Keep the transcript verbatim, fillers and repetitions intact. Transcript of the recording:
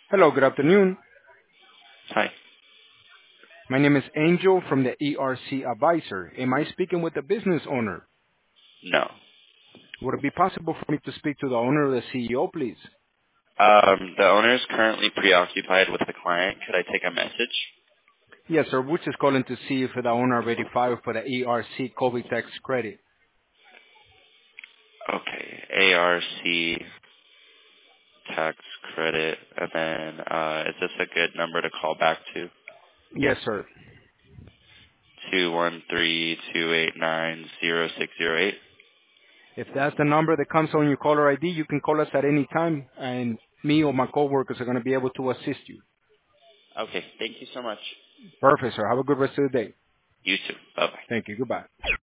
Hello, good afternoon. Hi. My name is Angel from the E R C Advisor. Am I speaking with the business owner? No. Would it be possible for me to speak to the owner or the C E O, please? Um, the owner is currently preoccupied with the client. Could I take a message? Yes, sir. We're just calling to see if the owner already filed for the E R C COVID tax credit. Okay. A R C tax credit, and then uh, is this a good number to call back to? Yes, sir. Two one three two eight nine zero six zero eight. If that's the number that comes on your caller I D, you can call us at any time, and me or my coworkers are going to be able to assist you. Okay. Thank you so much. Perfect, sir. Have a good rest of the day. You too. Bye bye. Thank you. Goodbye.